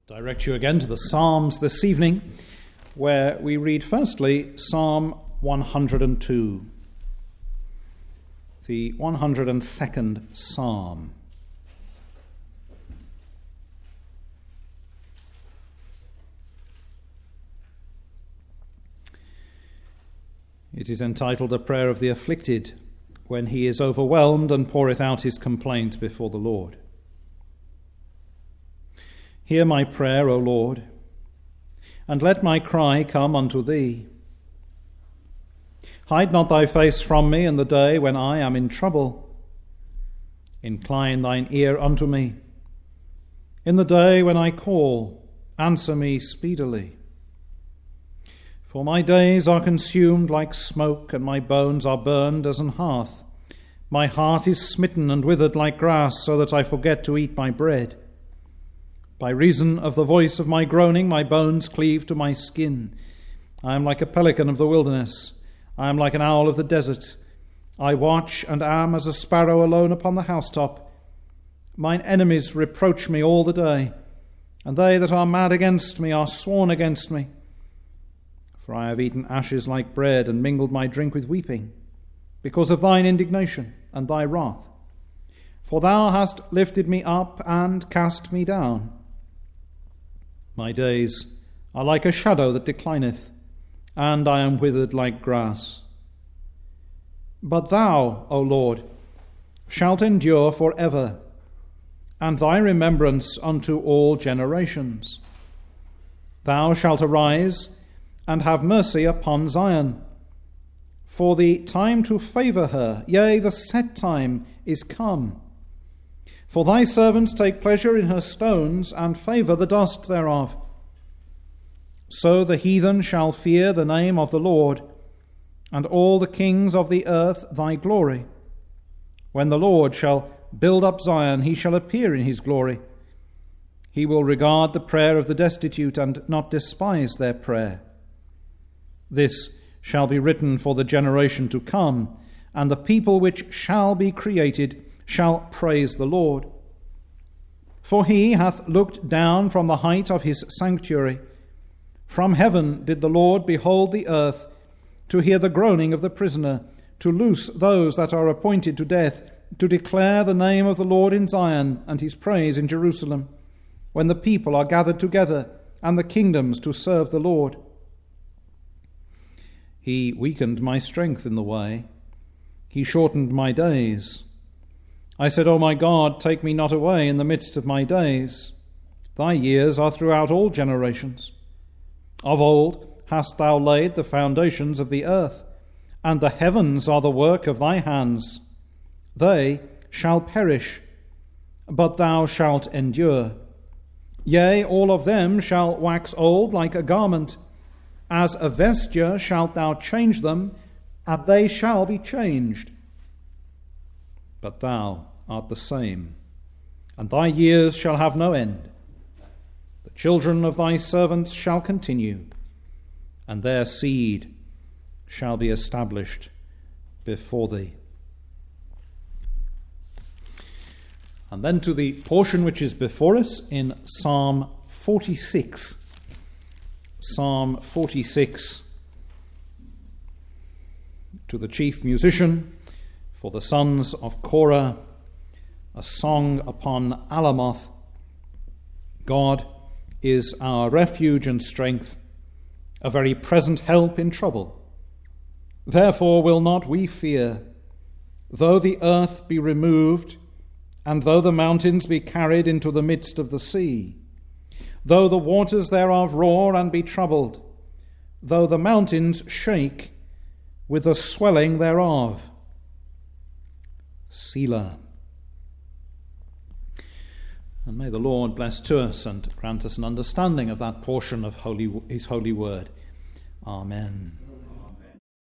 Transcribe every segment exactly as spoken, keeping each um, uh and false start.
Direct you again to the Psalms this evening, where we read firstly Psalm one hundred two, the one hundred second Psalm. It is entitled A Prayer of the Afflicted, when he is overwhelmed and poureth out his complaint before the Lord. Hear my prayer, O Lord, and let my cry come unto thee. Hide not thy face from me in the day when I am in trouble. Incline thine ear unto me. In the day when I call, answer me speedily. For my days are consumed like smoke, and my bones are burned as an hearth. My heart is smitten and withered like grass, so that I forget to eat my bread. By reason of the voice of my groaning, my bones cleave to my skin. I am like a pelican of the wilderness. I am like an owl of the desert. I watch and am as a sparrow alone upon the housetop. Mine enemies reproach me all the day, and they that are mad against me are sworn against me. For I have eaten ashes like bread, and mingled my drink with weeping, because of thine indignation and thy wrath. For thou hast lifted me up and cast me down. My days are like a shadow that declineth, and I am withered like grass. But thou, O Lord, shalt endure for ever, and thy remembrance unto all generations. Thou shalt arise and have mercy upon Zion. For the time to favour her, yea, the set time is come. For thy servants take pleasure in her stones, and favour the dust thereof. So the heathen shall fear the name of the Lord, and all the kings of the earth thy glory. When the Lord shall build up Zion, he shall appear in his glory. He will regard the prayer of the destitute, and not despise their prayer. This shall be written for the generation to come, and the people which shall be created shall praise the Lord. For he hath looked down from the height of his sanctuary. From heaven did the Lord behold the earth, to hear the groaning of the prisoner, to loose those that are appointed to death, to declare the name of the Lord in Zion, and his praise in Jerusalem, when the people are gathered together, and the kingdoms to serve the Lord. He weakened my strength in the way. He shortened my days. I said, O my God, take me not away in the midst of my days. Thy years are throughout all generations. Of old hast thou laid the foundations of the earth, and the heavens are the work of thy hands. They shall perish, but thou shalt endure. Yea, all of them shall wax old like a garment. As a vesture shalt thou change them, and they shall be changed. But thou art the same, and thy years shall have no end. The children of thy servants shall continue, and their seed shall be established before thee. And then to the portion which is before us in Psalm forty-six. Psalm forty-six, to the chief musician, for the sons of Korah, a song upon Alamoth. God is our refuge and strength, a very present help in trouble. Therefore will not we fear, though the earth be removed, and though the mountains be carried into the midst of the sea, though the waters thereof roar and be troubled, though the mountains shake with the swelling thereof. Selah. And may the Lord bless to us and grant us an understanding of that portion of holy, his holy word. Amen. Amen.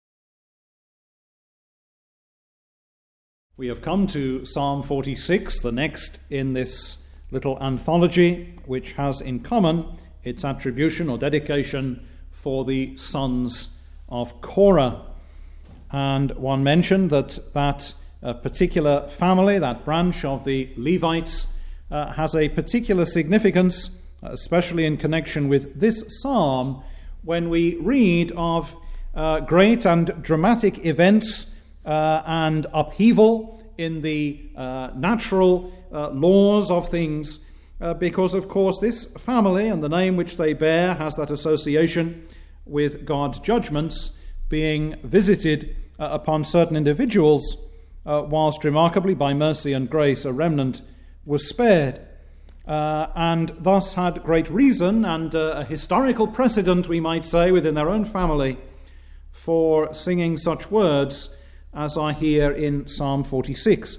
We have come to Psalm forty-six, the next in this little anthology, which has in common its attribution or dedication for the sons of Korah. And one mentioned that that uh, particular family, that branch of the Levites, uh, has a particular significance especially in connection with this psalm, when we read of uh, great and dramatic events uh, and upheaval in the uh, natural uh, laws of things, uh, because, of course, this family and the name which they bear has that association with God's judgments being visited uh, upon certain individuals, uh, whilst remarkably by mercy and grace a remnant was spared, uh, and thus had great reason and uh, a historical precedent, we might say, within their own family for singing such words as are here in Psalm forty-six.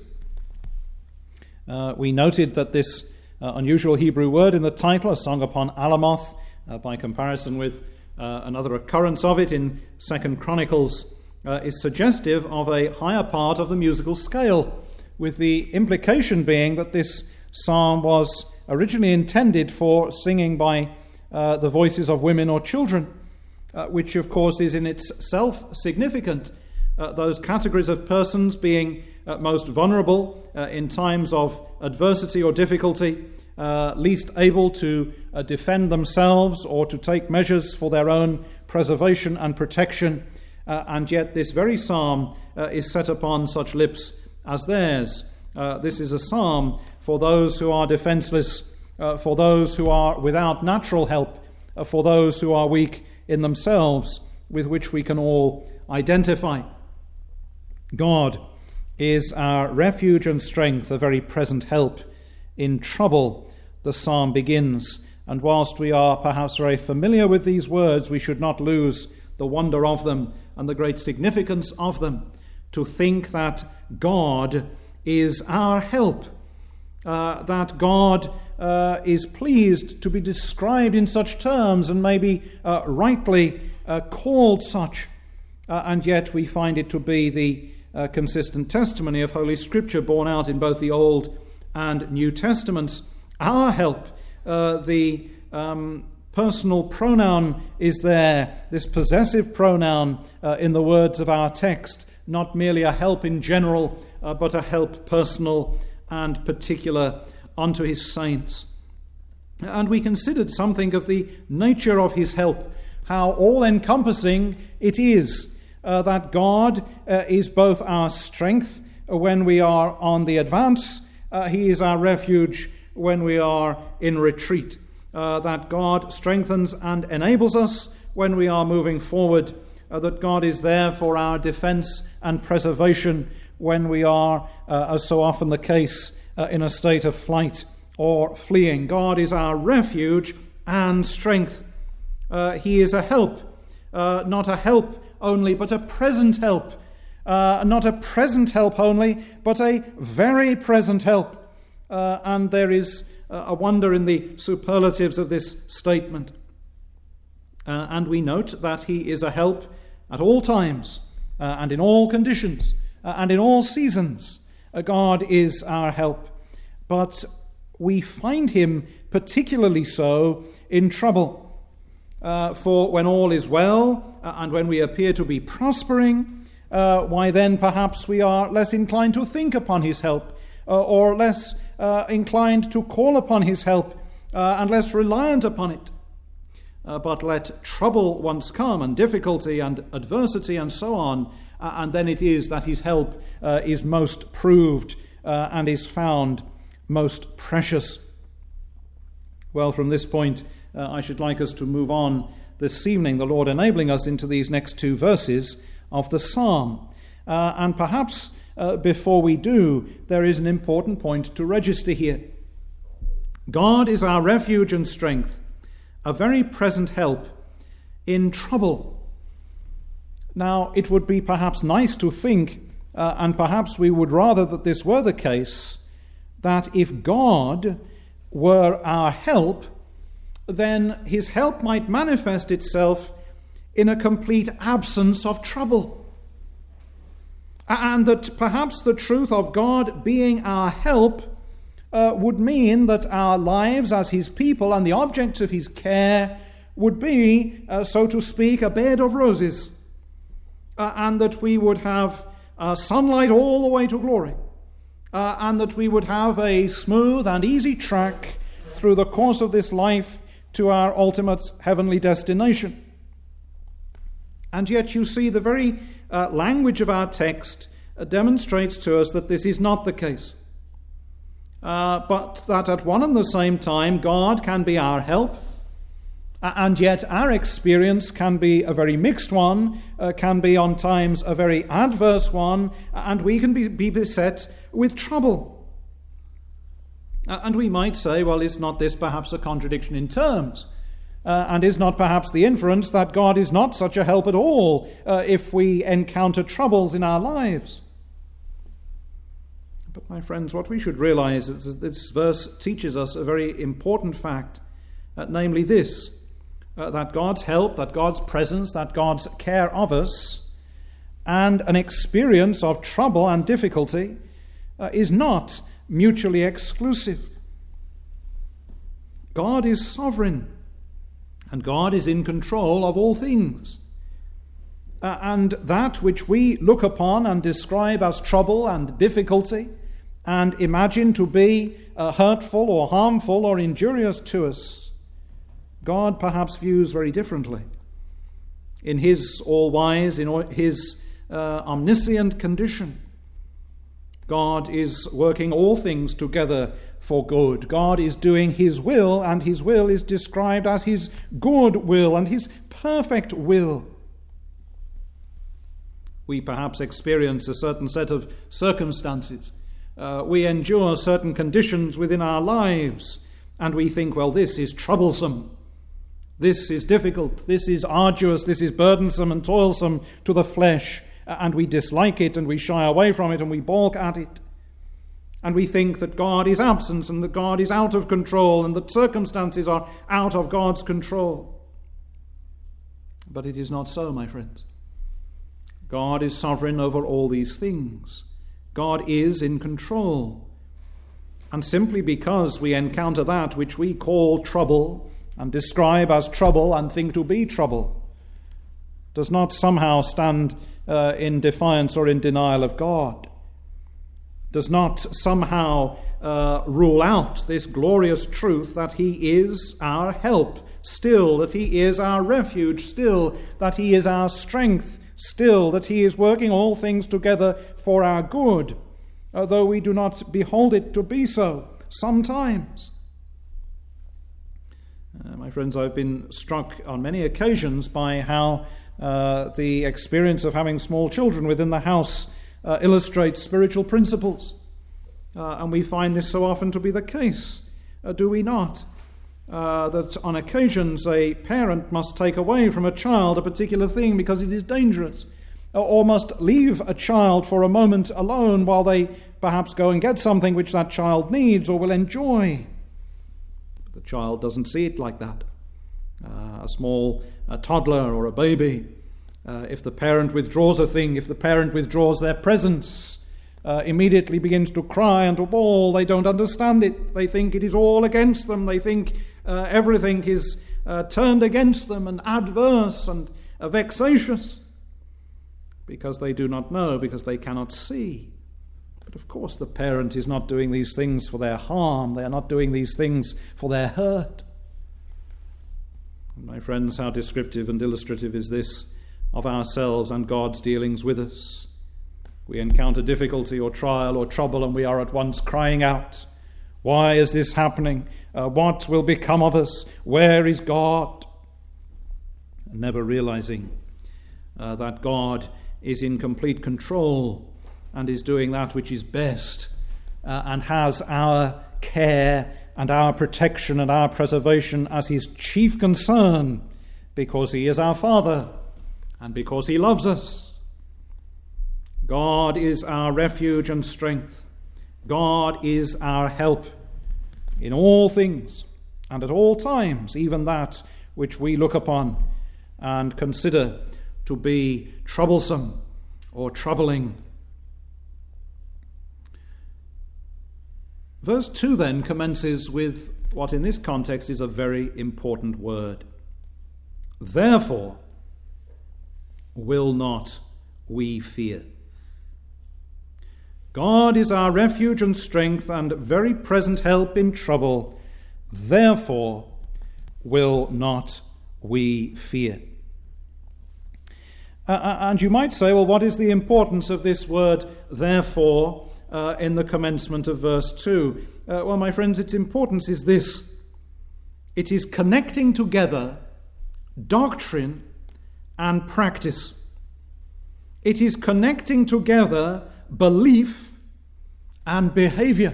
Uh, we noted that this uh, unusual Hebrew word in the title, a song upon Alamoth, uh, by comparison with uh, another occurrence of it in Second Chronicles, uh, is suggestive of a higher part of the musical scale, with the implication being that this psalm was originally intended for singing by uh, the voices of women or children, uh, which of course is in itself significant. Uh, those categories of persons being uh, most vulnerable uh, in times of adversity or difficulty, uh, least able to uh, defend themselves or to take measures for their own preservation and protection, uh, and yet this very psalm uh, is set upon such lips as theirs. Uh, this is a psalm for those who are defenseless, uh, for those who are without natural help, uh, for those who are weak in themselves, with which we can all identify. God is our refuge and strength, a very present help in trouble, the psalm begins. And whilst we are perhaps very familiar with these words, we should not lose the wonder of them and the great significance of them, to think that God is our help, uh, that God uh, is pleased to be described in such terms and maybe uh, rightly uh, called such, uh, and yet we find it to be the uh, consistent testimony of Holy Scripture borne out in both the Old and New Testaments. Our help, uh, the um, personal pronoun is there, this possessive pronoun uh, in the words of our text, not merely a help in general, uh, but a help personal and particular unto his saints. And we considered something of the nature of his help, how all-encompassing it is, uh, that God uh, is both our strength when we are on the advance, uh, he is our refuge when we are in retreat, uh, that God strengthens and enables us when we are moving forward, uh, that God is there for our defense and preservation when we are, uh, as so often the case, uh, in a state of flight or fleeing. God is our refuge and strength. Uh, he is a help, uh, not a help only, but a present help. Uh, not a present help only, but a very present help. Uh, and there is uh, a wonder in the superlatives of this statement. Uh, and we note that he is a help at all times uh, and in all conditions uh, and in all seasons. Uh, God is our help. But we find him particularly so in trouble. Uh, for when all is well uh, and when we appear to be prospering, uh, why then perhaps we are less inclined to think upon his help, uh, or less uh, inclined to call upon his help, uh, and less reliant upon it. Uh, but let trouble once come, and difficulty and adversity and so on, uh, and then it is that his help uh, is most proved uh, and is found most precious. Well, from this point, uh, I should like us to move on this evening, the Lord enabling us, into these next two verses of the psalm. Uh, and perhaps uh, before we do, there is an important point to register here. God is our refuge and strength, a very present help in trouble. Now, it would be perhaps nice to think, uh, and perhaps we would rather that this were the case, that if God were our help, then his help might manifest itself in a complete absence of trouble. And that perhaps the truth of God being our help uh, would mean that our lives as his people and the objects of his care would be, uh, so to speak, a bed of roses, uh, and that we would have uh, sunlight all the way to glory, uh, and that we would have a smooth and easy track through the course of this life to our ultimate heavenly destination. And yet you see the very uh, language of our text uh, demonstrates to us that this is not the case. Uh, but that at one and the same time God can be our help, uh, and yet our experience can be a very mixed one, uh, can be on times a very adverse one, and we can be, be beset with trouble. Uh, and we might say, well, is not this perhaps a contradiction in terms? Uh, and is not perhaps the inference that God is not such a help at all uh, if we encounter troubles in our lives? But my friends, what we should realize is that this verse teaches us a very important fact, uh, namely this, uh, that God's help, that God's presence, that God's care of us, and an experience of trouble and difficulty uh, is not mutually exclusive. God is sovereign, and God is in control of all things. Uh, and that which we look upon and describe as trouble and difficulty, and imagine to be uh, hurtful or harmful or injurious to us, God perhaps views very differently. In his all-wise, in his uh, omniscient condition, God is working all things together for good. God is doing his will, and his will is described as his good will and his perfect will. We perhaps experience a certain set of circumstances. Uh, we endure certain conditions within our lives, and we think, well, this is troublesome. This is difficult. This is arduous. This is burdensome and toilsome to the flesh. And we dislike it, and we shy away from it, and we balk at it. And we think that God is absent, and that God is out of control, and that circumstances are out of God's control. But it is not so, my friends. God is sovereign over all these things. God is in control. And simply because we encounter that which we call trouble, and describe as trouble, and think to be trouble, does not somehow stand Uh, in defiance or in denial of God, does not somehow uh, rule out this glorious truth that he is our help still, that he is our refuge still, that he is our strength still, that he is working all things together for our good, uh, though we do not behold it to be so sometimes. Uh, my friends, I've been struck on many occasions by how Uh, the experience of having small children within the house uh, illustrates spiritual principles. Uh, and we find this so often to be the case, uh, do we not? Uh, that on occasions a parent must take away from a child a particular thing because it is dangerous, or, or must leave a child for a moment alone while they perhaps go and get something which that child needs or will enjoy. But the child doesn't see it like that. Uh, a small a toddler or a baby, uh, if the parent withdraws a thing, if the parent withdraws their presence, uh, immediately begins to cry and to bawl. They don't understand it. They think it is all against them. They think uh, everything is uh, turned against them and adverse and uh, vexatious, because they do not know, because they cannot see. But of course the parent is not doing these things for their harm. They are not doing these things for their hurt. My friends, how descriptive and illustrative is this of ourselves and God's dealings with us. We encounter difficulty or trial or trouble, and we are at once crying out, why is this happening? Uh, what will become of us? Where is God? And never realizing uh, that God is in complete control and is doing that which is best uh, and has our care and our protection and our preservation as his chief concern, because he is our Father and because he loves us. God is our refuge and strength. God is our help in all things and at all times, even that which we look upon and consider to be troublesome or troubling. Verse two then commences with what in this context is a very important word. Therefore will not we fear. God is our refuge and strength and very present help in trouble, Therefore will not we fear. Uh, and you might say, well, what is the importance of this word, therefore, uh, in the commencement of verse two? Uh, well, my friends, its importance is this. It is connecting together doctrine and practice. It is connecting together belief and behavior.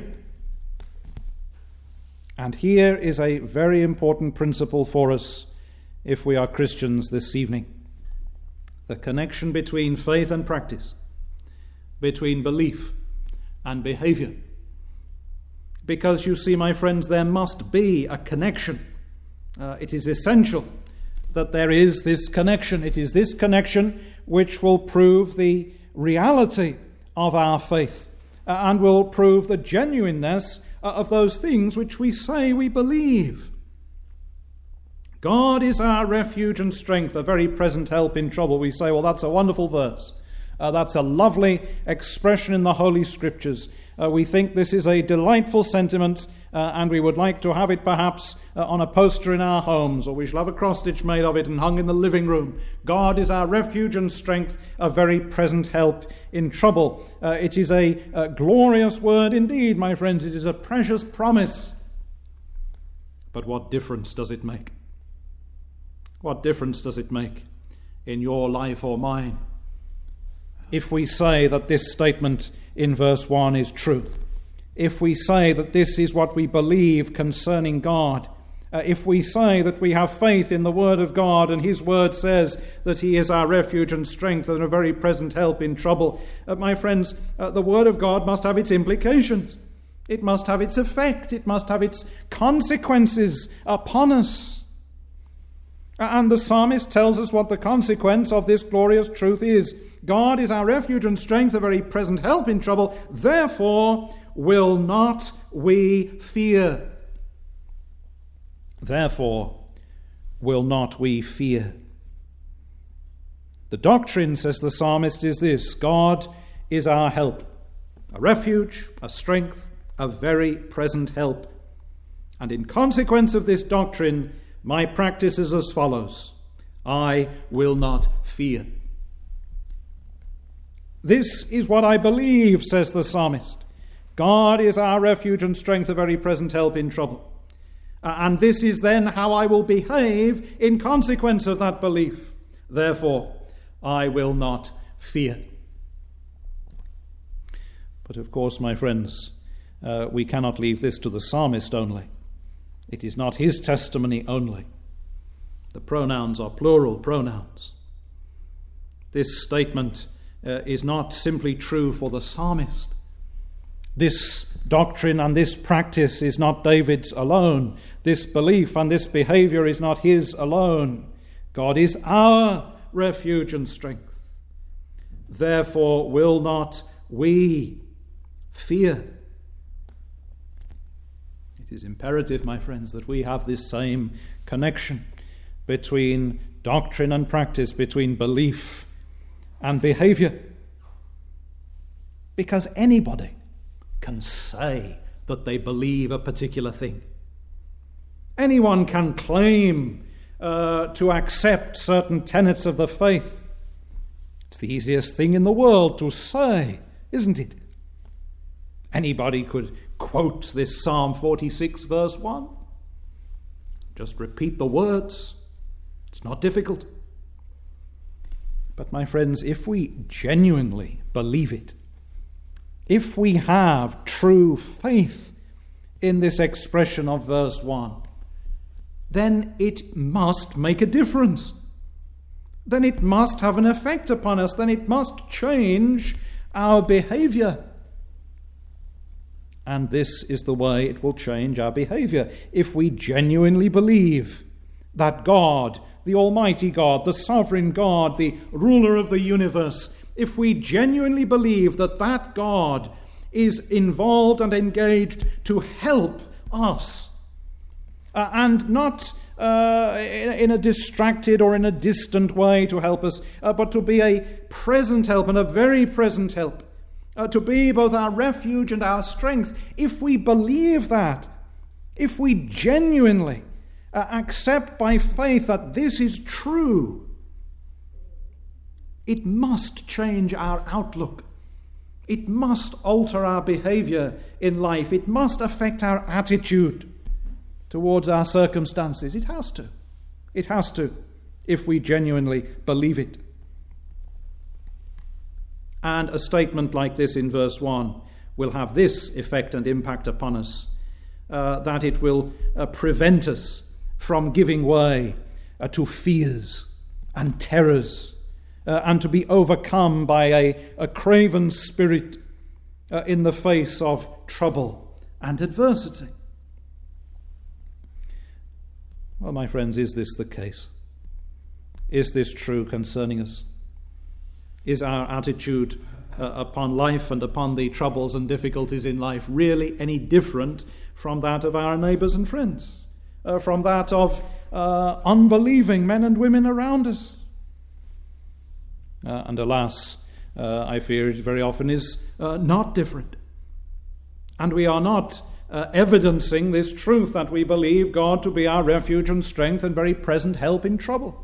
And here is a very important principle for us if we are Christians this evening. The connection between faith and practice, between belief and behavior. Because you see, my friends, there must be a connection. Uh, it is essential that there is this connection. It is this connection which will prove the reality of our faith uh, and will prove the genuineness of those things which we say we believe. God is our refuge and strength, a very present help in trouble. We say, well, that's a wonderful verse. Uh, that's a lovely expression in the Holy Scriptures. Uh, we think this is a delightful sentiment, uh, and we would like to have it perhaps uh, on a poster in our homes, or we shall have a cross-stitch made of it and hung in the living room. God is our refuge and strength, a very present help in trouble. Uh, it is a, a glorious word indeed, my friends. It is a precious promise. But what difference does it make? What difference does it make in your life or mine if we say that this statement in verse one is true? If we say that this is what we believe concerning God, uh, if we say that we have faith in the Word of God and His Word says that He is our refuge and strength and a very present help in trouble, uh, my friends, uh, the Word of God must have its implications. It must have its effect. It must have its consequences upon us. And the psalmist tells us what the consequence of this glorious truth is. God is our refuge and strength, a very present help in trouble. Therefore will not we fear. Therefore will not we fear. The doctrine, says the psalmist, is this: God is our help, a refuge, a strength, a very present help. And in consequence of this doctrine, my practice is as follows: I will not fear. This is what I believe, says the psalmist. God is our refuge and strength, a very present help in trouble. Uh, and this is then how I will behave in consequence of that belief. Therefore, I will not fear. But of course, my friends, uh, we cannot leave this to the psalmist only. It is not his testimony only. The pronouns are plural pronouns. This statement uh, is not simply true for the psalmist. This doctrine and this practice is not David's alone. This belief and this behavior is not his alone. God is our refuge and strength. Therefore will not we fear. It is imperative, my friends, that we have this same connection between doctrine and practice, between belief and behavior. Because anybody can say that they believe a particular thing. Anyone can claim uh, to accept certain tenets of the faith. It's the easiest thing in the world to say, isn't it? Anybody could quote this Psalm forty-six verse one. Just repeat the words. It's not difficult. But my friends, if we genuinely believe it, if we have true faith in this expression of verse one, then it must make a difference. Then it must have an effect upon us. Then it must change our behavior. And this is the way it will change our behavior. If we genuinely believe that God, the Almighty God, the sovereign God, the ruler of the universe, if we genuinely believe that that God is involved and engaged to help us, uh, and not uh, in, in a distracted or in a distant way to help us, uh, but to be a present help and a very present help, uh, to be both our refuge and our strength, if we believe that, if we genuinely uh, accept by faith that this is true, it must change our outlook. It must alter our behavior in life. It must affect our attitude towards our circumstances. It has to. It has to, if we genuinely believe it. And a statement like this in verse one will have this effect and impact upon us, uh, that it will uh, prevent us from giving way uh, to fears and terrors, uh, and to be overcome by a, a craven spirit uh, in the face of trouble and adversity. Well, my friends, is this the case? Is this true concerning us? Is our attitude uh, upon life and upon the troubles and difficulties in life really any different from that of our neighbours and friends, uh, from that of uh, unbelieving men and women around us? Uh, and alas, uh, I fear it very often is uh, not different. And we are not uh, evidencing this truth that we believe God to be our refuge and strength and very present help in trouble.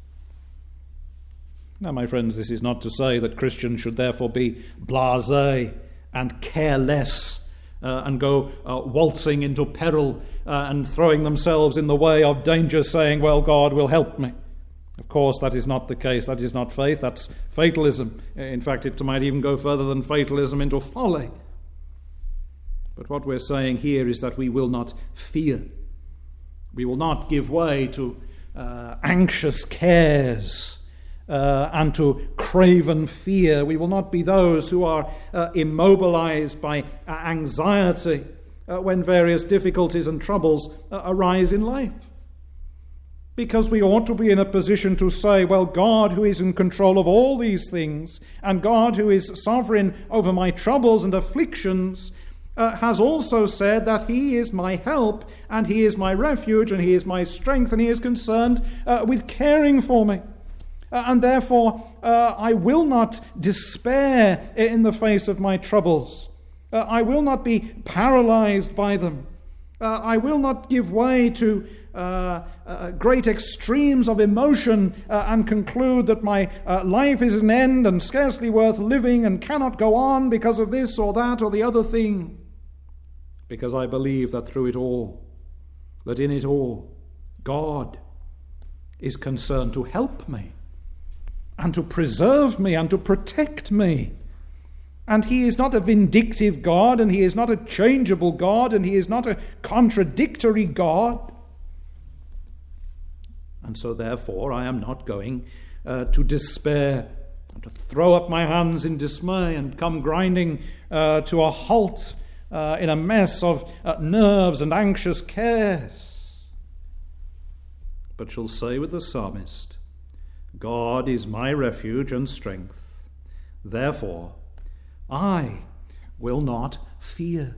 Now, my friends, this is not to say that Christians should therefore be blasé and careless uh, and go uh, waltzing into peril uh, and throwing themselves in the way of danger, saying, well, God will help me. Of course, that is not the case. That is not faith. That's fatalism. In fact, it might even go further than fatalism into folly. But what we're saying here is that we will not fear. We will not give way to uh, anxious cares uh, and to craven fear. We will not be those who are uh, immobilized by anxiety uh, when various difficulties and troubles uh, arise in life. Because we ought to be in a position to say, well, God who is in control of all these things, and God who is sovereign over my troubles and afflictions, uh, has also said that he is my help, and he is my refuge, and he is my strength, and he is concerned uh, with caring for me. Uh, and therefore, uh, I will not despair in the face of my troubles. Uh, I will not be paralyzed by them. Uh, I will not give way to uh, uh, great extremes of emotion uh, and conclude that my uh, life is an end and scarcely worth living and cannot go on because of this or that or the other thing. Because I believe that through it all, that in it all, God is concerned to help me and to preserve me and to protect me. And he is not a vindictive God, and he is not a changeable God, and he is not a contradictory God. And so therefore I am not going uh, to despair, to throw up my hands in dismay and come grinding uh, to a halt uh, in a mess of uh, nerves and anxious cares. But shall say with the psalmist, God is my refuge and strength. Therefore I will not fear.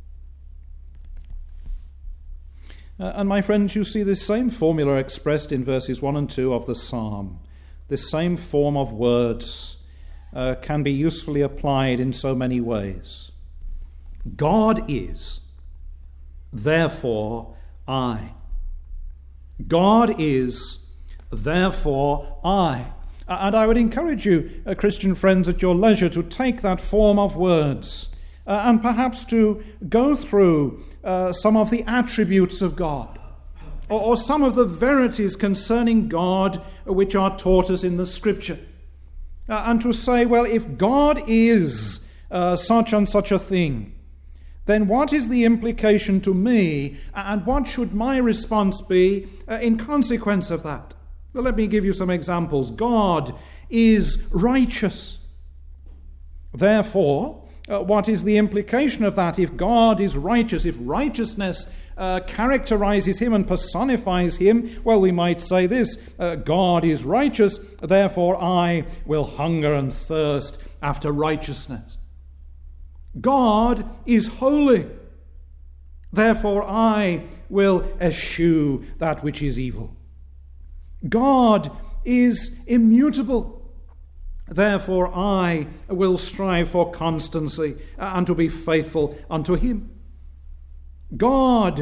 Uh, and my friends, you see this same formula expressed in verses one and two of the psalm. This same form of words uh, can be usefully applied in so many ways. God is, therefore I. God is, therefore I. And I would encourage you, uh, Christian friends, at your leisure to take that form of words uh, and perhaps to go through uh, some of the attributes of God or, or some of the verities concerning God which are taught us in the Scripture. Uh, and to say, well, if God is uh, such and such a thing, then what is the implication to me and what should my response be uh, in consequence of that? Well, let me give you some examples. God is righteous. Therefore, uh, what is the implication of that? If God is righteous, if righteousness uh, characterizes him and personifies him, well, we might say this, uh, God is righteous, therefore I will hunger and thirst after righteousness. God is holy, therefore I will eschew that which is evil. God is immutable. Therefore I will strive for constancy and to be faithful unto him. God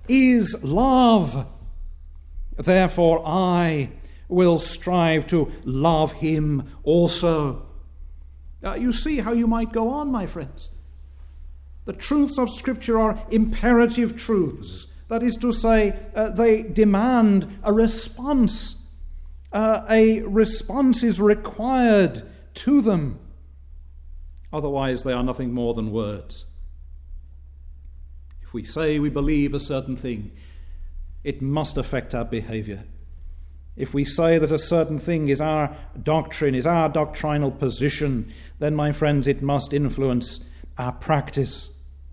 is love. Therefore I will strive to love him also. Uh, you see how you might go on, my friends. The truths of Scripture are imperative truths. That is to say, uh, they demand a response. Uh, a response is required to them. Otherwise, they are nothing more than words. If we say we believe a certain thing, it must affect our behavior. If we say that a certain thing is our doctrine, is our doctrinal position, then, my friends, it must influence our practice.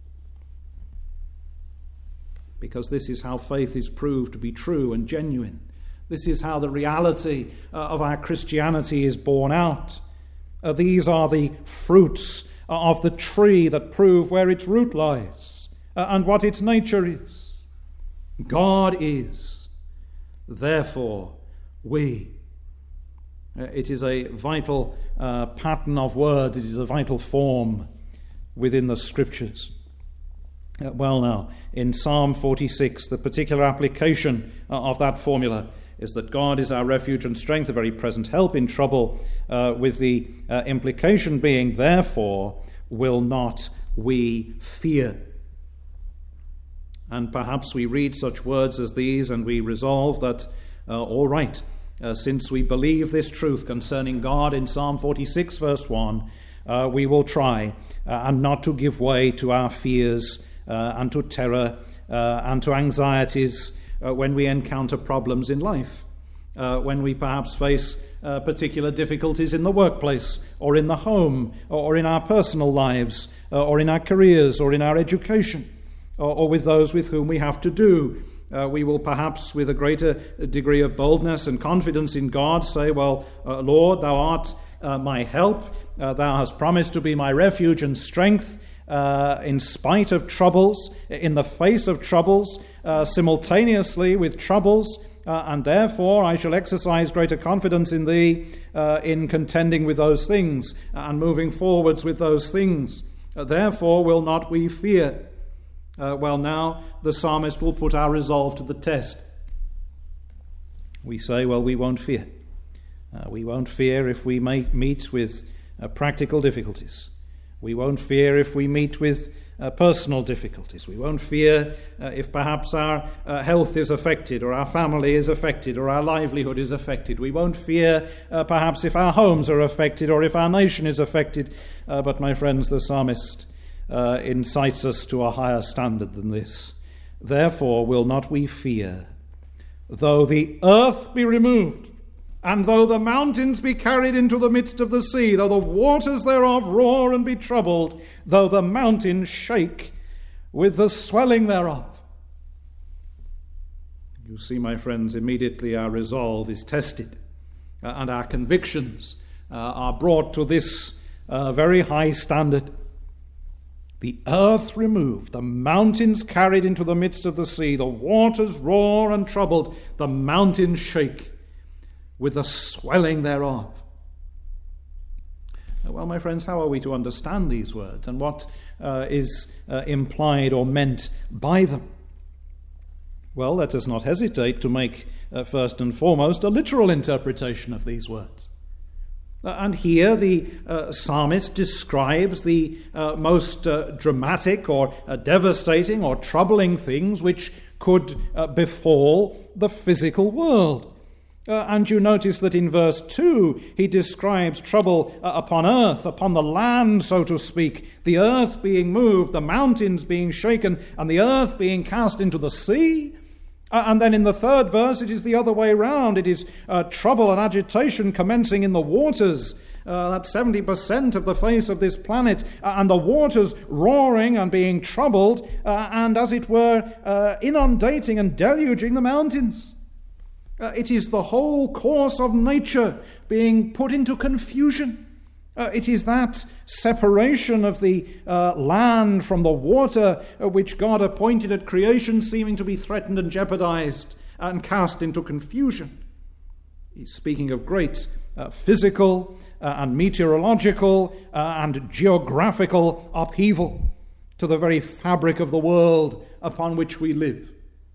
Because this is how faith is proved to be true and genuine. This is how the reality uh, of our Christianity is borne out. Uh, these are the fruits of the tree that prove where its root lies uh, and what its nature is. God is, therefore we. Uh, it is a vital uh, pattern of words. It is a vital form within the Scriptures. Uh, well now, in Psalm forty-six, the particular application uh, of that formula is that God is our refuge and strength, a very present help in trouble, uh, with the uh, implication being, therefore, will not we fear. And perhaps we read such words as these and we resolve that, uh, all right, uh, since we believe this truth concerning God in Psalm forty-six, verse one, uh, we will try uh, and not to give way to our fears uh, and to terror uh, and to anxieties Uh, when we encounter problems in life, uh, when we perhaps face uh, particular difficulties in the workplace or in the home or, or in our personal lives uh, or in our careers or in our education or, or with those with whom we have to do. Uh, we will perhaps with a greater degree of boldness and confidence in God say, well, uh, Lord, thou art uh, my help. Uh, thou hast promised to be my refuge and strength. Uh, in spite of troubles, in the face of troubles, uh, simultaneously with troubles, uh, and therefore I shall exercise greater confidence in thee uh, in contending with those things and moving forwards with those things. Uh, therefore will not we fear. Uh, well, now the psalmist will put our resolve to the test. We say, well, we won't fear. Uh, we won't fear if we may meet with uh, practical difficulties. We won't fear if we meet with uh, personal difficulties. We won't fear uh, if perhaps our uh, health is affected or our family is affected or our livelihood is affected. We won't fear uh, perhaps if our homes are affected or if our nation is affected. Uh, but, my friends, the psalmist uh, incites us to a higher standard than this. Therefore will not we fear, though the earth be removed, and though the mountains be carried into the midst of the sea, though the waters thereof roar and be troubled, though the mountains shake with the swelling thereof. You see, my friends, immediately our resolve is tested, uh, and our convictions uh, are brought to this uh, very high standard. The earth removed, the mountains carried into the midst of the sea, the waters roar and troubled, the mountains shake with the swelling thereof. Well, my friends, how are we to understand these words, and what uh, is uh, implied or meant by them? Well, let us not hesitate to make, uh, first and foremost, a literal interpretation of these words. Uh, and here the uh, psalmist describes the uh, most uh, dramatic or uh, devastating or troubling things which could uh, befall the physical world. Uh, and you notice that in verse two, he describes trouble uh, upon earth, upon the land, so to speak, the earth being moved, the mountains being shaken, and the earth being cast into the sea. Uh, and then in the third verse, it is the other way round. It is uh, trouble and agitation commencing in the waters. Uh, that's seventy percent of the face of this planet, uh, and the waters roaring and being troubled, uh, and as it were, uh, inundating and deluging the mountains. Uh, it is the whole course of nature being put into confusion. Uh, it is that separation of the uh, land from the water uh, which God appointed at creation seeming to be threatened and jeopardized and cast into confusion. He's speaking of great uh, physical uh, and meteorological uh, and geographical upheaval to the very fabric of the world upon which we live.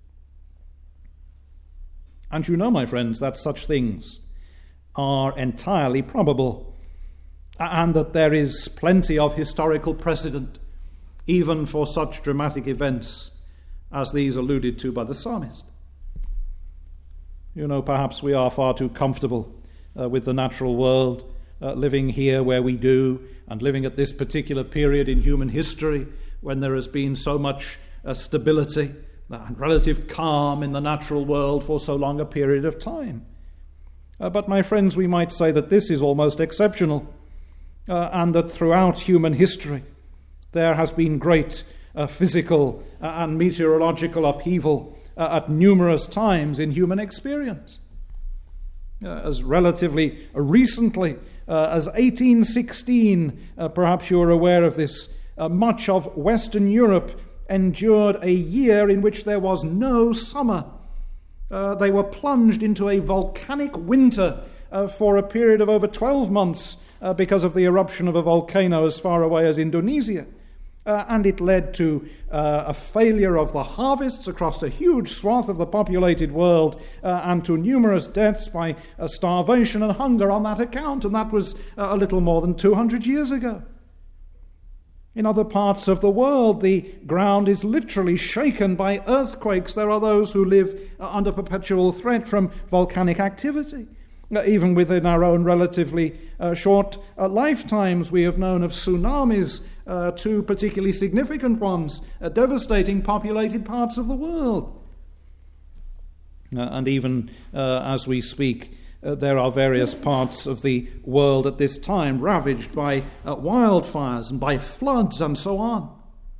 And you know, my friends, that such things are entirely probable, and that there is plenty of historical precedent even for such dramatic events as these alluded to by the psalmist. You know, perhaps we are far too comfortable uh, with the natural world, uh, living here where we do, and living at this particular period in human history when there has been so much uh, stability and relative calm in the natural world for so long a period of time. Uh, but, my friends, we might say that this is almost exceptional, uh, and that throughout human history there has been great uh, physical uh, and meteorological upheaval uh, at numerous times in human experience. Uh, as relatively recently uh, as eighteen sixteen, uh, perhaps you are aware of this, uh, much of Western Europe endured a year in which there was no summer. Uh, they were plunged into a volcanic winter uh, for a period of over twelve months uh, because of the eruption of a volcano as far away as Indonesia. Uh, and it led to uh, a failure of the harvests across a huge swath of the populated world uh, and to numerous deaths by uh, starvation and hunger on that account. And that was uh, a little more than two hundred years ago. In other parts of the world, the ground is literally shaken by earthquakes. There are those who live uh, under perpetual threat from volcanic activity. Uh, even within our own relatively uh, short uh, lifetimes, we have known of tsunamis, uh, two particularly significant ones, uh, devastating populated parts of the world. Uh, and even uh, as we speak, uh, there are various parts of the world at this time ravaged by uh, wildfires and by floods and so on.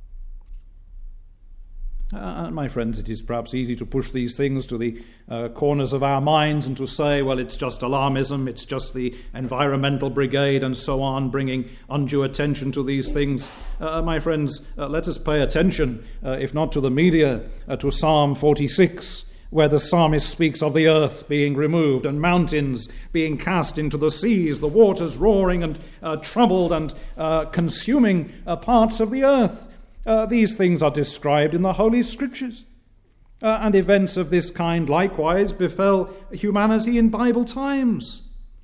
Uh, my friends, it is perhaps easy to push these things to the uh, corners of our minds and to say, well, it's just alarmism, it's just the environmental brigade and so on, bringing undue attention to these things. Uh, my friends, uh, let us pay attention, uh, if not to the media, uh, to Psalm forty-six, where the psalmist speaks of the earth being removed and mountains being cast into the seas, the waters roaring and uh, troubled and uh, consuming uh, parts of the earth. Uh, these things are described in the Holy Scriptures. Uh, and events of this kind likewise befell humanity in Bible times.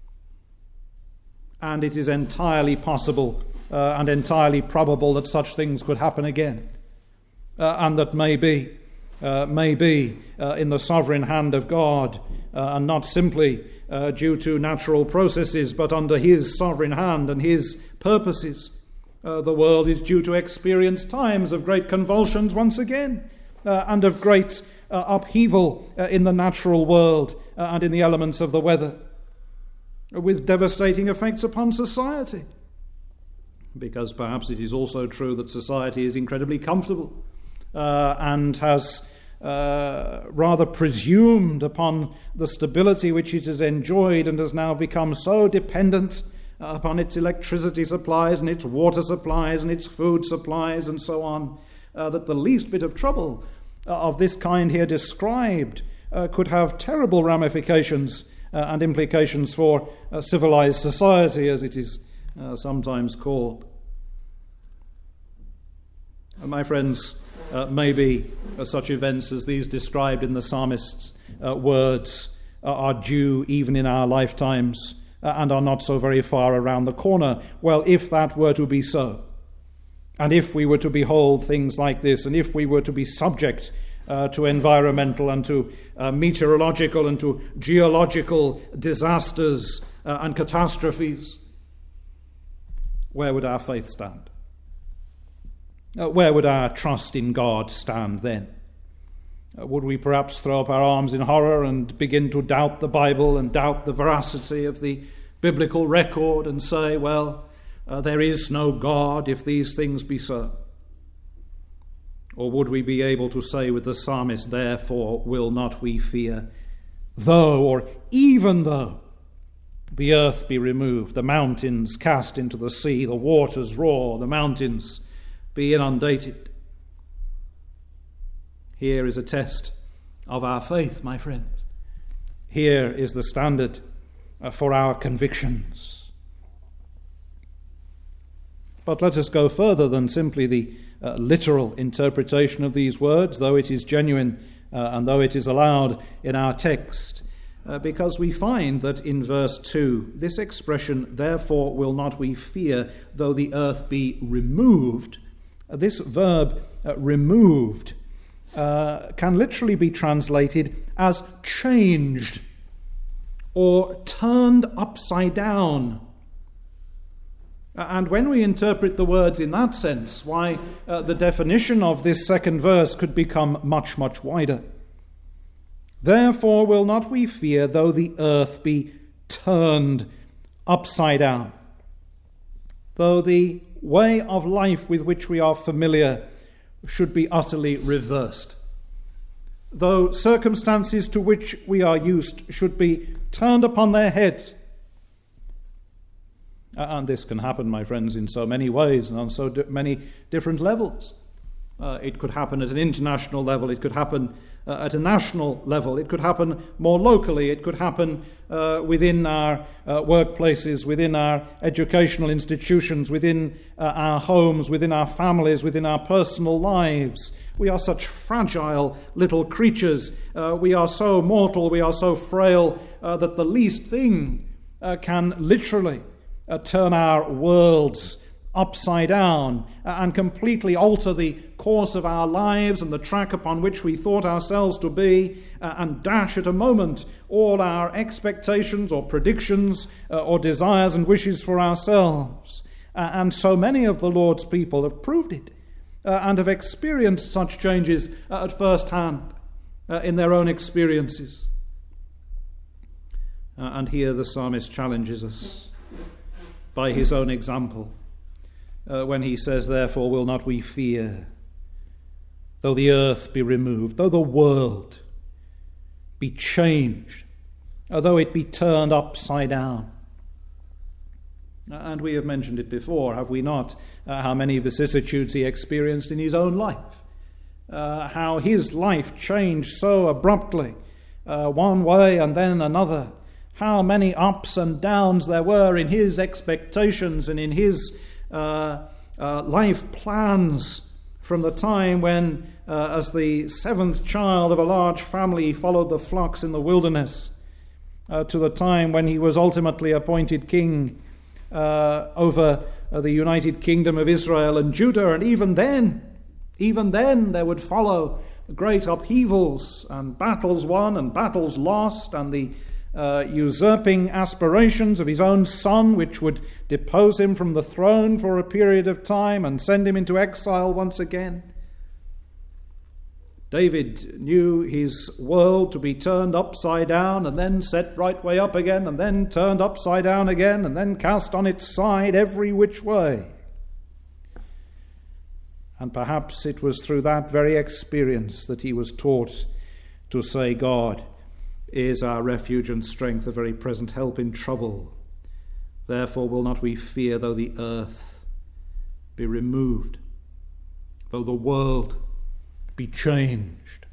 And it is entirely possible uh, and entirely probable that such things could happen again. Uh, and that maybe, uh, maybe uh, in the sovereign hand of God, uh, and not simply uh, due to natural processes, but under His sovereign hand and His purposes. Uh, the world is due to experience times of great convulsions once again, uh, and of great uh, upheaval uh, in the natural world uh, and in the elements of the weather, with devastating effects upon society. Because perhaps it is also true that society is incredibly comfortable uh, and has uh, rather presumed upon the stability which it has enjoyed and has now become so dependent upon its electricity supplies and its water supplies and its food supplies and so on, uh, that the least bit of trouble uh, of this kind here described uh, could have terrible ramifications uh, and implications for uh, civilized society, as it is uh, sometimes called. And my friends, uh, maybe uh, such events as these described in the psalmist's uh, words uh, are due even in our lifetimes, Uh, and are not so very far around the corner. Well, if that were to be so, and if we were to behold things like this, and if we were to be subject uh, to environmental and to uh, meteorological and to geological disasters uh, and catastrophes, where would our faith stand? Uh, where would our trust in God stand then? Uh, would we perhaps throw up our arms in horror and begin to doubt the Bible and doubt the veracity of the biblical record and say, well, uh, there is no God if these things be so? Or would we be able to say with the psalmist, therefore will not we fear, though or even though the earth be removed, the mountains cast into the sea, the waters roar, the mountains be inundated? Here is a test of our faith, my friends. Here is the standard uh, for our convictions. But let us go further than simply the uh, literal interpretation of these words, though it is genuine uh, and though it is allowed in our text, uh, because we find that in verse two, this expression, therefore will not we fear, though the earth be removed, uh, this verb, uh, removed, uh, can literally be translated as changed or turned upside down. And when we interpret the words in that sense, why, uh, the definition of this second verse could become much, much wider. Therefore will not we fear, though the earth be turned upside down. Though the way of life with which we are familiar should be utterly reversed. Though circumstances to which we are used should be turned upon their heads. And this can happen, my friends, in so many ways and on so di- many different levels. Uh, it could happen at an international level. It could happen uh, at a national level. It could happen more locally. It could happen uh, within our uh, workplaces, within our educational institutions, within uh, our homes, within our families, within our personal lives. We are such fragile little creatures. Uh, we are so mortal, we are so frail uh, that the least thing uh, can literally Uh, turn our worlds upside down uh, and completely alter the course of our lives and the track upon which we thought ourselves to be, uh, and dash at a moment all our expectations or predictions uh, or desires and wishes for ourselves. Uh, and so many of the Lord's people have proved it uh, and have experienced such changes uh, at first hand uh, in their own experiences. Uh, and here the psalmist challenges us by his own example, uh, when he says, therefore will not we fear, though the earth be removed, though the world be changed, uh, though it be turned upside down. And we have mentioned it before, have we not, uh, how many vicissitudes he experienced in his own life, uh, how his life changed so abruptly, uh, one way and then another. How many ups and downs there were in his expectations and in his uh, uh, life plans, from the time when, uh, as the seventh child of a large family, he followed the flocks in the wilderness, uh, to the time when he was ultimately appointed king uh, over uh, the United Kingdom of Israel and Judah. And even then, even then there would follow great upheavals and battles won and battles lost, and the Uh, usurping aspirations of his own son, which would depose him from the throne for a period of time and send him into exile once again. David knew his world to be turned upside down and then set right way up again, and then turned upside down again, and then cast on its side every which way. And perhaps it was through that very experience that he was taught to say, God is our refuge and strength, a very present help in trouble. Therefore will not we fear, though the earth be removed, though the world be changed.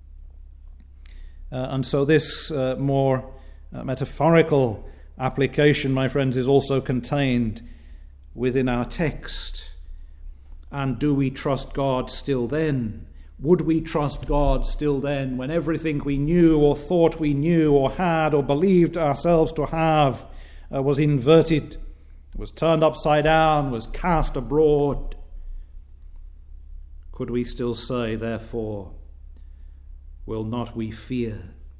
Uh, and so this uh, more uh, metaphorical application, my friends, is also contained within our text. And do we trust God still then? Would we trust God still then, when everything we knew or thought we knew or had or believed ourselves to have uh, was inverted, was turned upside down, was cast abroad? Could we still say, therefore, will not we fear?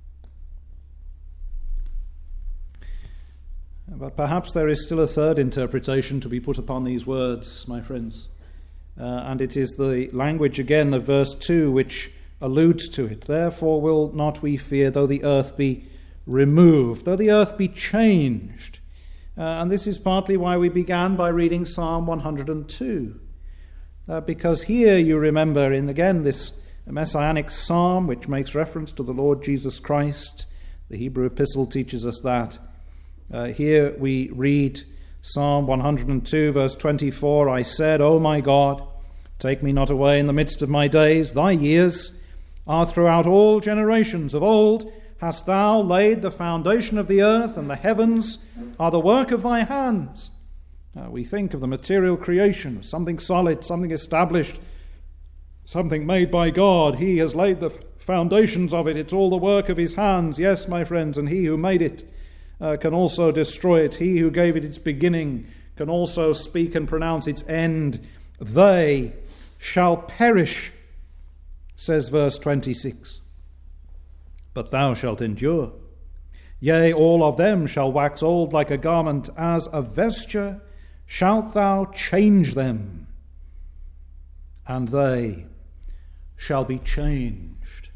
But perhaps there is still a third interpretation to be put upon these words, my friends. Uh, and it is the language again of verse two which alludes to it. Therefore will not we fear, though the earth be removed, though the earth be changed. Uh, and this is partly why we began by reading Psalm one hundred two. Uh, because here you remember in, again, this messianic psalm which makes reference to the Lord Jesus Christ. The Hebrew epistle teaches us that. Uh, here we read Psalm one hundred two, verse twenty-four, I said, O my God, take me not away in the midst of my days. Thy years are throughout all generations. Of old hast thou laid the foundation of the earth, and the heavens are the work of thy hands. Uh, we think of the material creation, something solid, something established, something made by God. He has laid the foundations of it. It's all the work of his hands. Yes, my friends, and he who made it uh, can also destroy it. He who gave it its beginning can also speak and pronounce its end. They shall perish, says verse twenty-six. But thou shalt endure. Yea, all of them shall wax old like a garment, as a vesture shalt thou change them, and they shall be changed.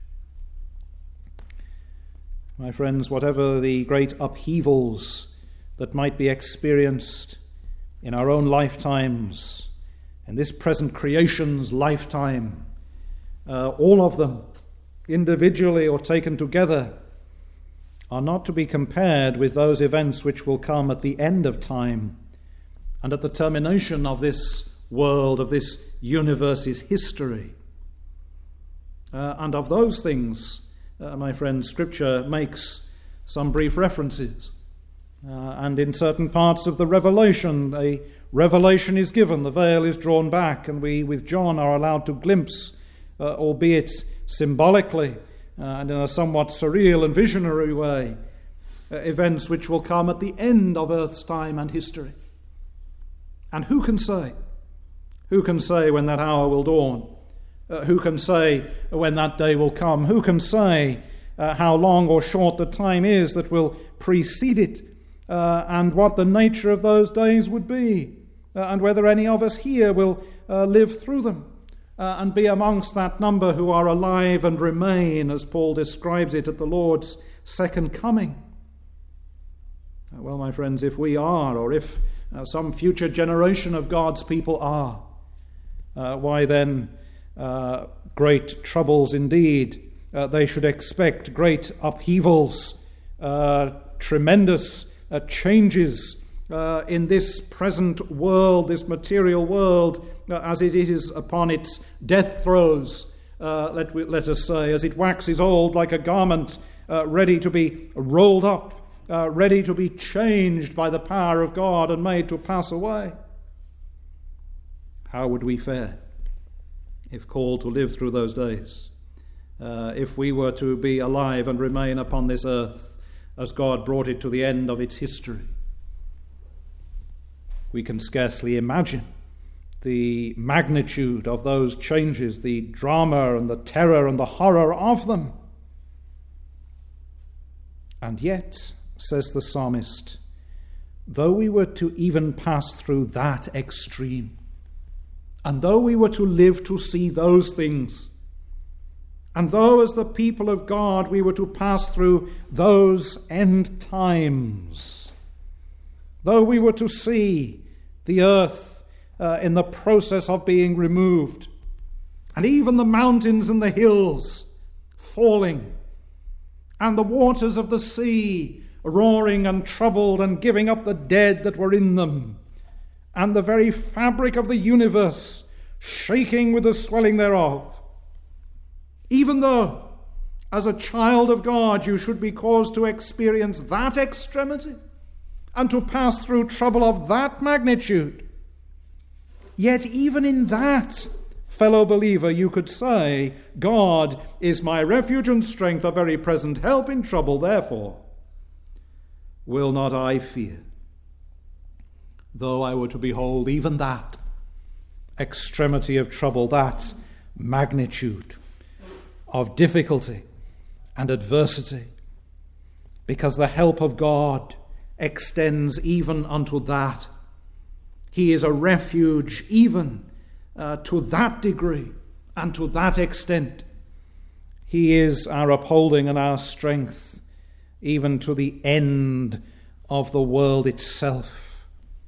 My friends, whatever the great upheavals that might be experienced in our own lifetimes, in this present creation's lifetime, uh, all of them, individually or taken together, are not to be compared with those events which will come at the end of time and at the termination of this world, of this universe's history. Uh, and of those things, uh, my friends, Scripture makes some brief references. Uh, and in certain parts of the Revelation, a revelation is given, the veil is drawn back, and we, with John, are allowed to glimpse, uh, albeit symbolically, uh, and in a somewhat surreal and visionary way, uh, events which will come at the end of Earth's time and history. And who can say? Who can say when that hour will dawn? Uh, who can say when that day will come? Who can say uh, how long or short the time is that will precede it, uh, and what the nature of those days would be, uh, and whether any of us here will uh, live through them uh, and be amongst that number who are alive and remain, as Paul describes it, at the Lord's second coming? Uh, well, my friends, if we are, or if uh, some future generation of God's people are, uh, why then uh, great troubles indeed. Uh, they should expect great upheavals, uh, tremendous uh, changes uh, in this present world, this material world, uh, as it is upon its death throes, uh, let, we, let us say, as it waxes old like a garment, uh, ready to be rolled up, uh, ready to be changed by the power of God and made to pass away. How would we fare if called to live through those days? Uh, if we were to be alive and remain upon this earth as God brought it to the end of its history? We can scarcely imagine the magnitude of those changes, the drama and the terror and the horror of them. And yet, says the psalmist, though we were to even pass through that extreme, and though we were to live to see those things, and though as the people of God we were to pass through those end times, though we were to see the earth uh, in the process of being removed, and even the mountains and the hills falling, and the waters of the sea roaring and troubled and giving up the dead that were in them, and the very fabric of the universe shaking with the swelling thereof, even though, as a child of God, you should be caused to experience that extremity and to pass through trouble of that magnitude, yet even in that, fellow believer, you could say, God is my refuge and strength, a very present help in trouble. Therefore, will not I fear, though I were to behold even that extremity of trouble, that magnitude of difficulty and adversity, because the help of God extends even unto that. He is a refuge even uh, to that degree and to that extent. He is our upholding and our strength, even to the end of the world itself.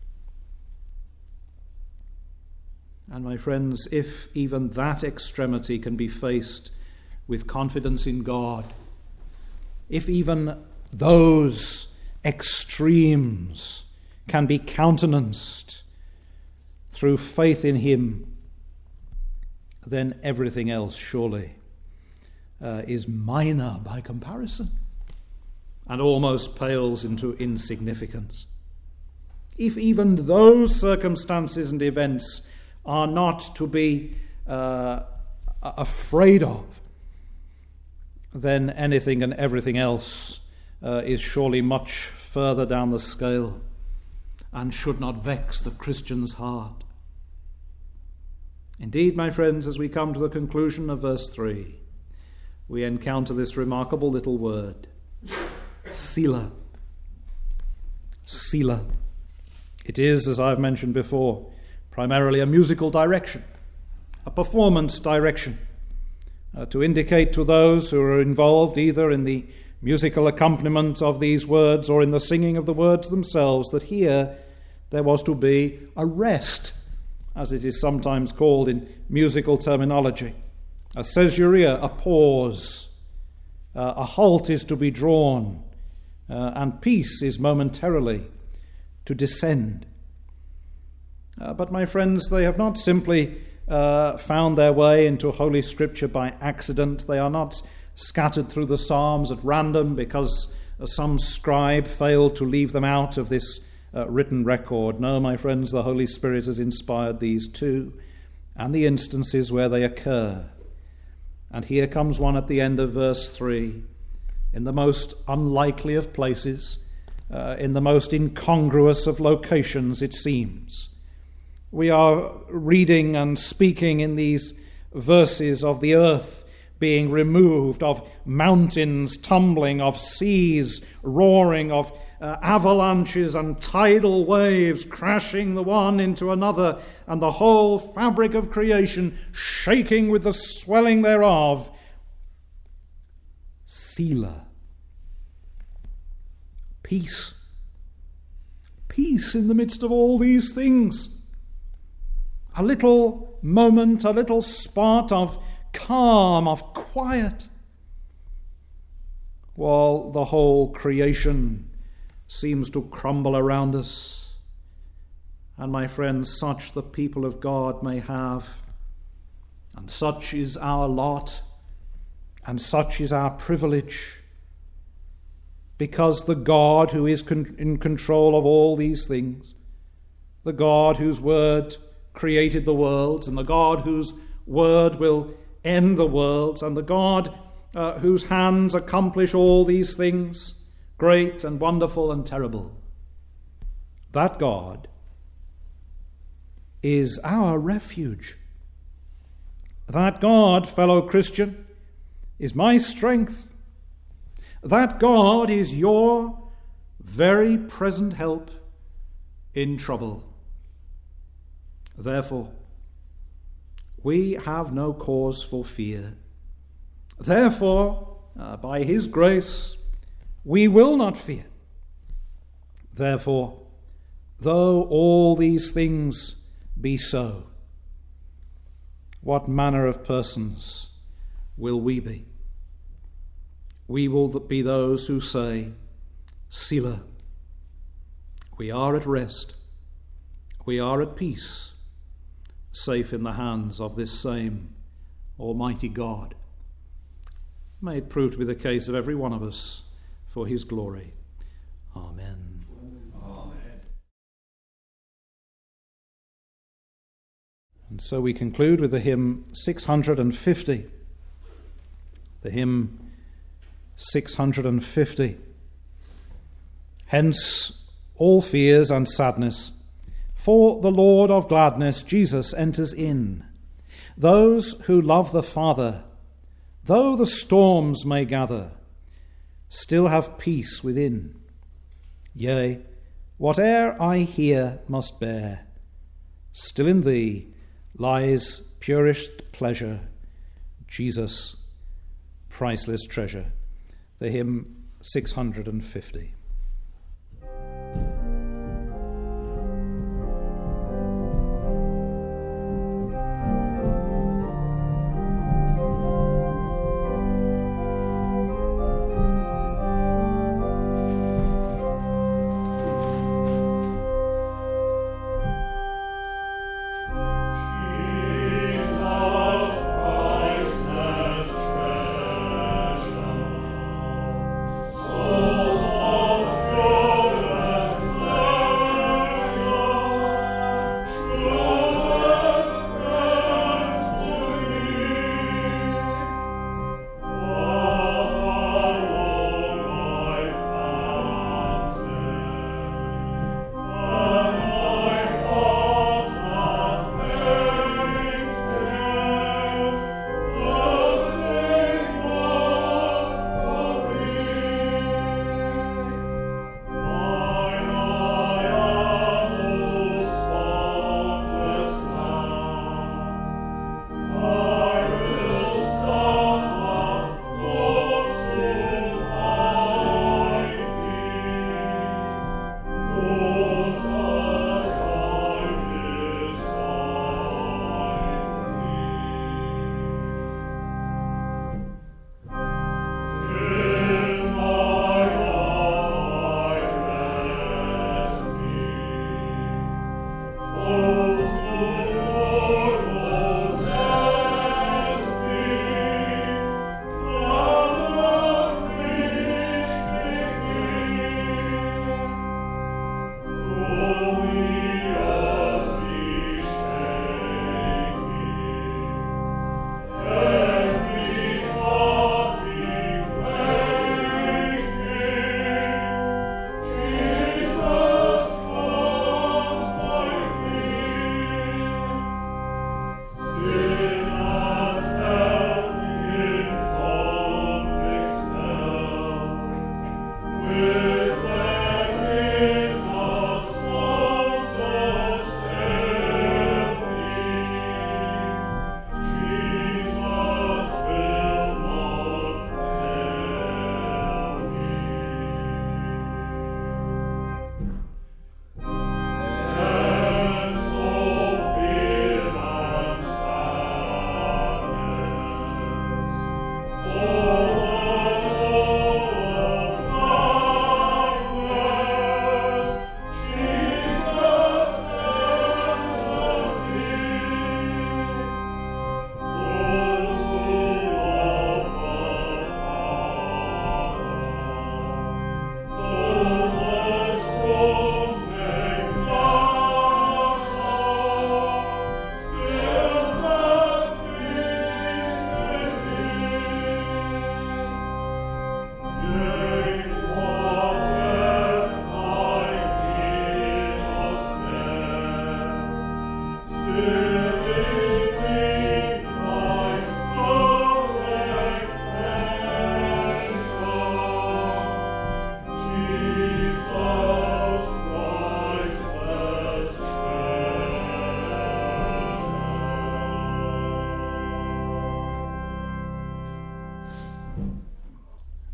And my friends, if even that extremity can be faced with confidence in God, if even those extremes can be countenanced through faith in Him, then everything else surely uh, is minor by comparison and almost pales into insignificance. If even those circumstances and events are not to be uh, afraid of, then anything and everything else uh, is surely much further down the scale and should not vex the Christian's heart. Indeed, my friends, as we come to the conclusion of verse three, we encounter this remarkable little word, Selah. Selah. It is, as I've mentioned before, primarily a musical direction, a performance direction, uh, to indicate to those who are involved either in the musical accompaniment of these words or in the singing of the words themselves that here there was to be a rest, as it is sometimes called in musical terminology. A caesarea, a pause, uh, a halt is to be drawn, uh, and peace is momentarily to descend. Uh, but my friends, they have not simply uh, found their way into Holy Scripture by accident. They are not scattered through the Psalms at random because uh, some scribe failed to leave them out of this uh, written record. No, my friends, the Holy Spirit has inspired these too, and the instances where they occur. And here comes one at the end of verse three, in the most unlikely of places, uh, in the most incongruous of locations, it seems. We are reading and speaking in these verses of the earth being removed, of mountains tumbling, of seas roaring, of uh, avalanches and tidal waves crashing the one into another, and the whole fabric of creation shaking with the swelling thereof. Selah. Peace. Peace in the midst of all these things. A little moment, a little spot of calm, of quiet, while the whole creation seems to crumble around us. And my friends, such the people of God may have, and such is our lot, and such is our privilege, because the God who is con- in control of all these things, the God whose word created the worlds, and the God whose word will end the worlds, and the God uh, whose hands accomplish all these things, great and wonderful and terrible. That God is our refuge. That God, fellow Christian, is my strength. That God is your very present help in trouble. Therefore, we have no cause for fear. Therefore, uh, by his grace, we will not fear. Therefore, though all these things be so, what manner of persons will we be? We will be those who say, Selah. We are at rest. We are at peace, safe in the hands of this same Almighty God. May it prove to be the case of every one of us for his glory. Amen. Amen. And so we conclude with the hymn six hundred fifty. The hymn six hundred fifty. Hence all fears and sadness, for the Lord of gladness, Jesus, enters in. Those who love the Father, though the storms may gather, still have peace within. Yea, whate'er I here must bear, still in thee lies purest pleasure, Jesus, priceless treasure. The hymn six hundred fifty. Oh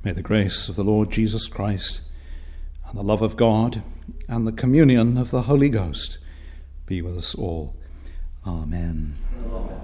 May the grace of the Lord Jesus Christ and the love of God and the communion of the Holy Ghost be with us all. Amen. Amen.